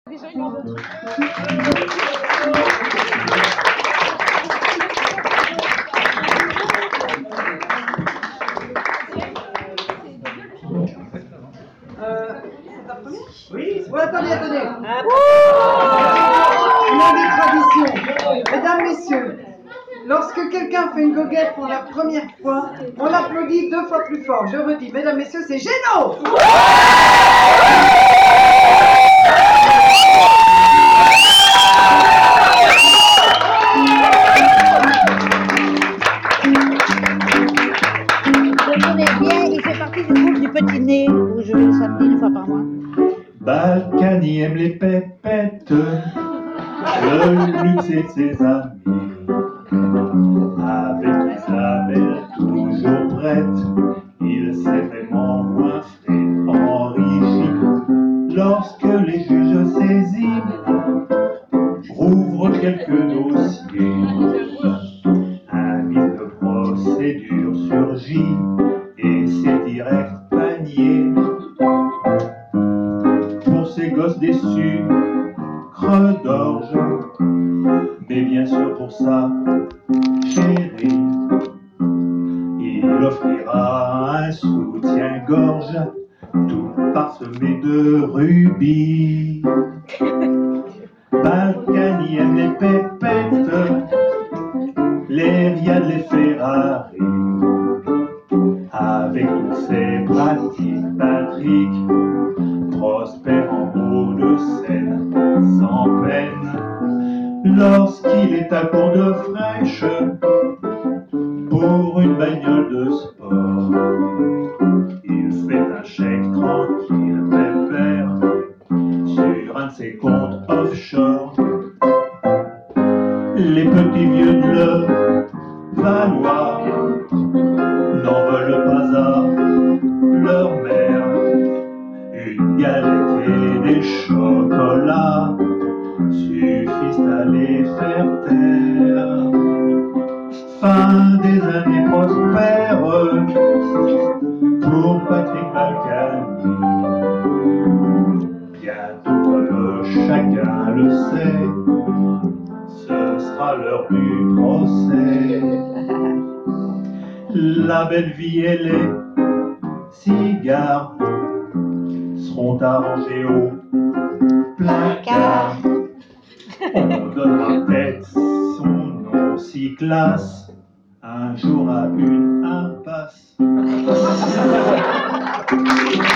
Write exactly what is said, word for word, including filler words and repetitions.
Oui, bon, attendez, attendez. On a des traditions. Mesdames, messieurs, lorsque quelqu'un fait une goguette pour la première fois, on l'applaudit deux fois plus fort. Je redis, mesdames, messieurs, c'est Géno. Je le connais bien, il fait partie du groupe du Petit Nez, où je vais le samedi une fois par mois. Balkany aime les pépettes, le luxe et ses amis. Avec Isabelle toujours prête, il s'est vraiment coiffé, enrichi. Lorsque les juges saisis rouvrent quelques dossiers, un vice de procédure surgit et c'est direct panier. Pour ces gosses déçus, creux d'orge, mais bien sûr pour ça, chérie, il offrira un soutien-gorge tout parsemé de rubis. Balkany aime les pépettes, les Riad, les Ferrari, avec tous ces pratiques Patrick, prospère en haut de scène, sans peine. Lorsqu'il est à court de fraîche pour une bagnole de sport, il fait un chèque tranquille, pépère, sur un de ses comptes offshore. Les petits vieux de le Valois n'en veulent pas à leur mère. Une galette et des chocolats suffisent à les faire taire. Fin des années prospères pour Patrick Balkany. Bientôt, chacun le sait, ce sera l'heure du procès. La belle vie et les cigares seront arrangés au placard. On donnera peut-être son nom si classe un jour à une impasse.